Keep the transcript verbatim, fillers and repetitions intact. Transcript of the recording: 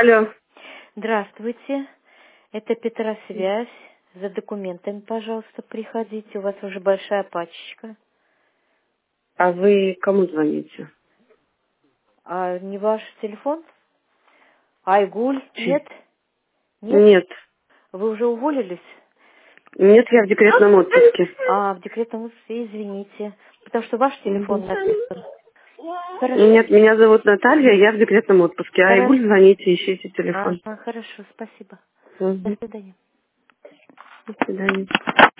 Алло. Здравствуйте, это Петросвязь. За документами, пожалуйста, приходите. У вас уже большая пачечка. А вы кому звоните? А не ваш телефон? Айгуль? Чи- Нет? Нет? Нет. Вы уже уволились? Нет, я в декретном отпуске. А, в декретном отпуске, извините. Потому что ваш телефон Мгм. написан. Хорошо. Нет, меня зовут Наталья, я в декретном отпуске. А Хорошо. Игуль, звоните, ищите телефон. Ага, хорошо, спасибо. До Мгм. свидания. До свидания.